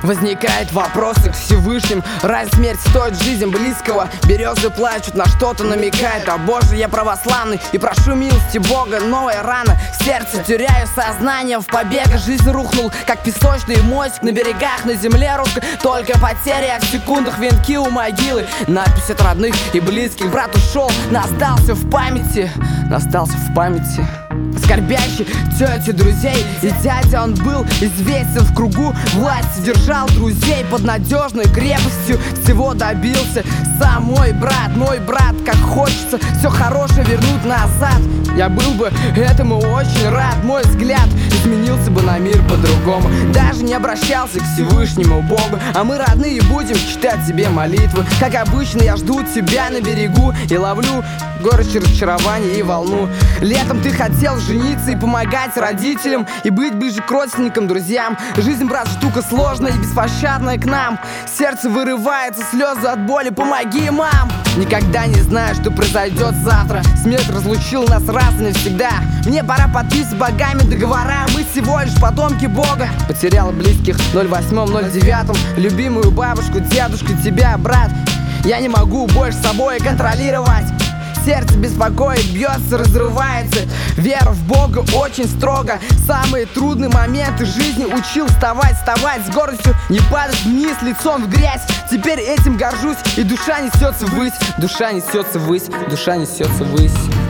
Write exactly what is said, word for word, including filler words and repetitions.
Возникает вопросы к Всевышним: разве смерть стоит жизнь близкого? Березы плачут, на что-то намекает. А Боже, я православный и прошу милости Бога. Новая рана в сердце, теряю сознание в побегах. Жизнь рухнул, как песочный мостик на берегах, на земле русской. Только потери, а в секундах венки у могилы. Надпись от родных и близких: брат ушел, остался в памяти, остался в памяти. Скорбящий тети, друзей и дядя, он был известен в кругу власти. Держал друзей под надежной крепостью, всего добился сам мой брат. Мой брат, как хочется все хорошее вернуть назад. Я был бы этому очень рад. Мой взгляд изменился бы на мир по-другому. Даже не обращался к Всевышнему Богу. А мы, родные, будем читать тебе молитвы. Как обычно, я жду тебя на берегу и ловлю горечь разочарования и волну. Летом ты хотел жениться и помогать родителям, и быть ближе к родственникам, друзьям. Жизнь, брат, штука сложная и беспощадная к нам. Сердце вырывается, слезы от боли, помоги, мам. Никогда не знаю, что произойдет завтра. Смерть разлучила нас раз и навсегда. Мне пора подписывать богами договора. Мы всего лишь потомки Бога. Потерял близких в ноль восьмом ноль девятом, любимую бабушку, дедушку, тебя, брат. Я не могу больше собой контролировать. Сердце беспокоит, бьется, разрывается. Вера в Бога очень строго. Самые трудные моменты жизни учил вставать, вставать с гордостью, не падать вниз лицом в грязь. Теперь этим горжусь, и душа несется ввысь, душа несется ввысь, душа несется ввысь.